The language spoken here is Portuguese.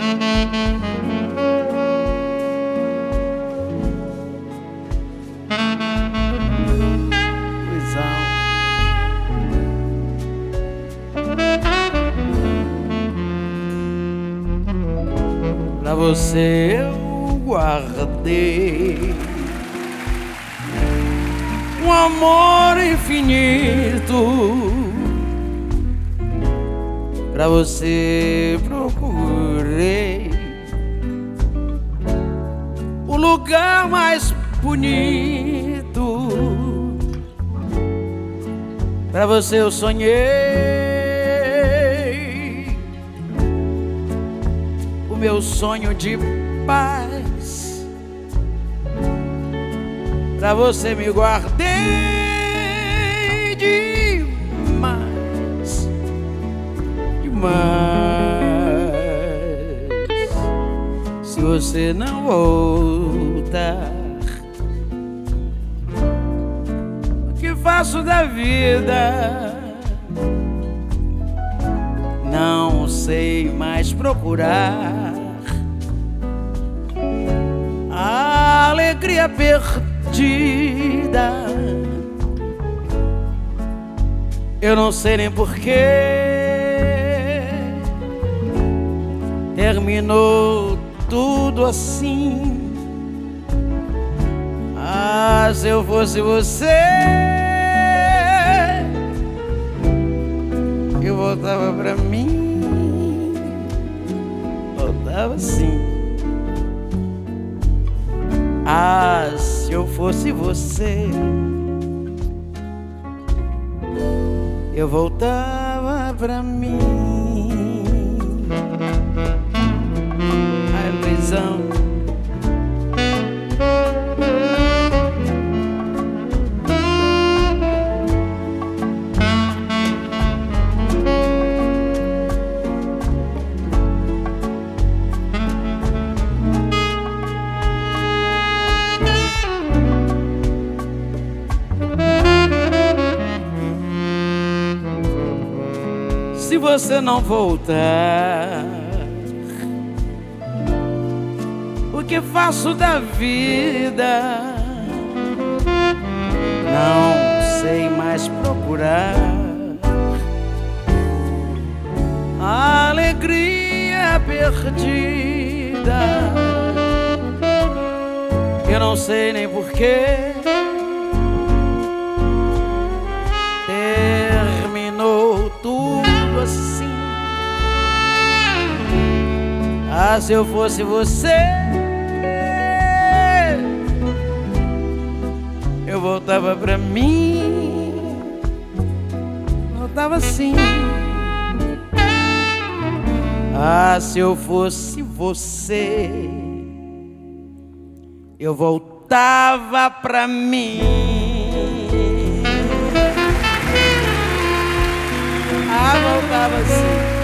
Pra você eu guardei um amor infinito. Pra você procurei o lugar mais bonito. Pra você eu sonhei o meu sonho de paz. Pra você me guardei demais, demais. Se você não voltar, o que faço da vida? Não sei mais procurar a alegria perdida. Eu não sei nem porquê terminou tudo assim. Ah, se eu fosse você, eu voltava pra mim, voltava assim. Ah, se eu fosse você, eu voltava pra mim. Ai, Luizão. Se você não voltar, o que faço da vida? Não sei mais procurar a alegria perdida. Eu não sei nem porquê terminou tudo assim. Ah, se eu fosse você, eu voltava pra mim, voltava assim. Ah, se eu fosse você, eu voltava pra mim. Ah, voltava assim.